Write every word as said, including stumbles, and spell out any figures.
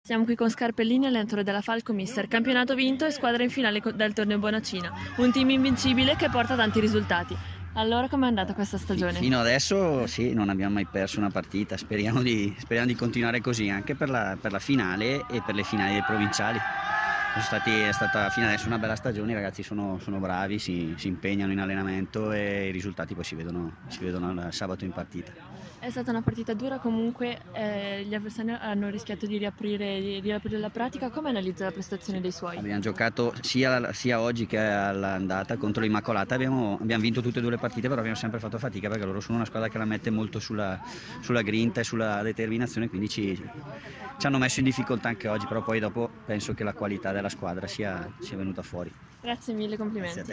Siamo qui con Scarpellini, allenatore della Falco Mister, campionato vinto e squadra in finale del torneo Bonacina, un team invincibile che porta tanti risultati. Allora, com'è andata questa stagione? Fino adesso sì, non abbiamo mai perso una partita, speriamo di, speriamo di continuare così anche per la, per la finale e per le finali dei provinciali. Sono stati, è stata fino adesso una bella stagione, i ragazzi sono, sono bravi, si, si impegnano in allenamento e i risultati poi si vedono, si vedono il sabato in partita. È stata una partita dura, comunque eh, gli avversari hanno rischiato di riaprire, di riaprire la pratica. Come analizza la prestazione dei suoi? Abbiamo giocato sia, sia oggi che all'andata contro l'Immacolata, abbiamo, abbiamo vinto tutte e due le partite, però abbiamo sempre fatto fatica perché loro sono una squadra che la mette molto sulla, sulla grinta e sulla determinazione, quindi ci, ci hanno messo in difficoltà anche oggi, però poi dopo penso che la qualità della squadra sia, sia venuta fuori. Grazie mille, complimenti.